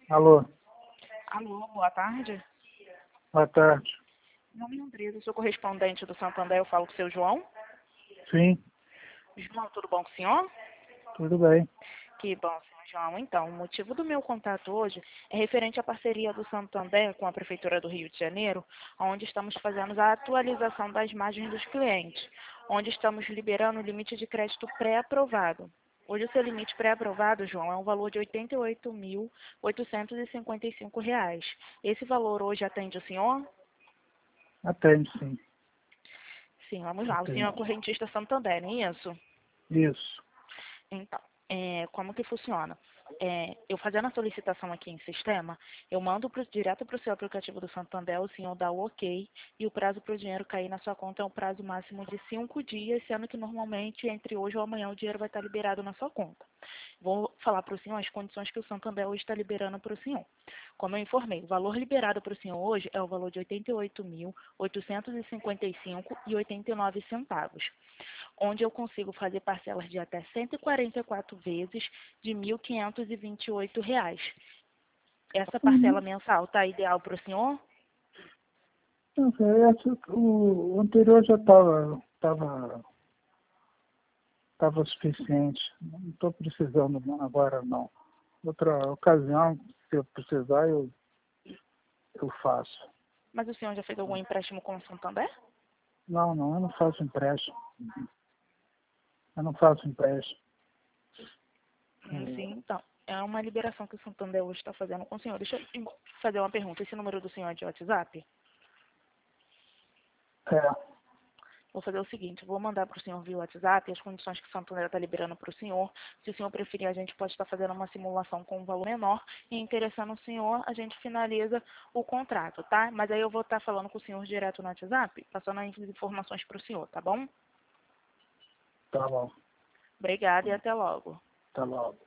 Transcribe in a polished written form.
Alô, Alô, boa tarde. boa tarde. Meu nome é Andresa, sou correspondente do Santander, eu falo com o seu João. Sim, João, tudo bom com o senhor? tudo bem. Que bom, senhor João. Então, o motivo do meu contato hoje é referente à parceria do Santander com a Prefeitura do Rio de Janeiro, onde estamos fazendo a atualização das margens dos clientes, onde estamos liberando o limite de crédito pré-aprovado. Hoje o seu limite pré-aprovado, João, é um valor de R$ 88.855. Esse valor hoje atende o senhor? Atende, sim. Sim, vamos lá. O senhor é Atende. correntista Santander, não é isso? Isso. Então, como que funciona? Eu fazendo a solicitação aqui em sistema, eu mando direto para o seu aplicativo do Santander, o senhor dá o ok, e o prazo para o dinheiro cair na sua conta é um prazo máximo de 5 dias, sendo que normalmente entre hoje ou amanhã o dinheiro vai estar liberado na sua conta. Vou falar para o senhor as condições que o Santander hoje está liberando para o senhor. Como eu informei, o valor liberado para o senhor hoje é o valor de R$ 88.855,89, onde eu consigo fazer parcelas de até 144 vezes de R$ 1.528. Essa parcela mensal está ideal para o senhor? Não sei, o anterior já tava suficiente. Não estou precisando agora, não. Outra ocasião, se eu precisar, eu faço. Mas o senhor já fez algum empréstimo com o Santander? Não, eu não faço empréstimo. Eu não faço empréstimo. Sim, então. É uma liberação que o Santander hoje está fazendo com o senhor. Deixa eu fazer uma pergunta. Esse número do senhor é de WhatsApp? É, Vou fazer o seguinte, vou mandar para o senhor via WhatsApp as condições que o Santander está liberando para o senhor. Se o senhor preferir, a gente pode estar fazendo uma simulação com um valor menor e interessando o senhor, a gente finaliza o contrato, tá? Mas aí eu vou estar falando com o senhor direto no WhatsApp, passando as informações para o senhor, tá bom? tá bom. Obrigada e até logo. Tá bom.